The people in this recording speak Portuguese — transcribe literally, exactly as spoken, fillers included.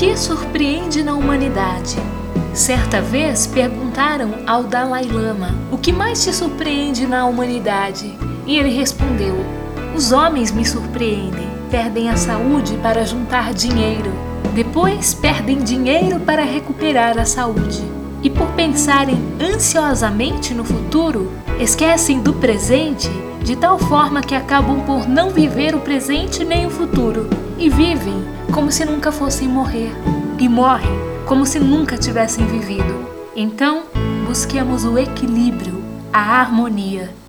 que surpreende na humanidade? Certa vez perguntaram ao Dalai Lama: o que mais te surpreende na humanidade? E ele respondeu: os homens me surpreendem. Perdem a saúde para juntar dinheiro. Depois perdem dinheiro para recuperar a saúde. E por pensarem ansiosamente no futuro, esquecem do presente de tal forma que acabam por não viver o presente nem o futuro. E vivem como se nunca fossem morrer. E morrem como se nunca tivessem vivido. Então, busquemos o equilíbrio, a harmonia.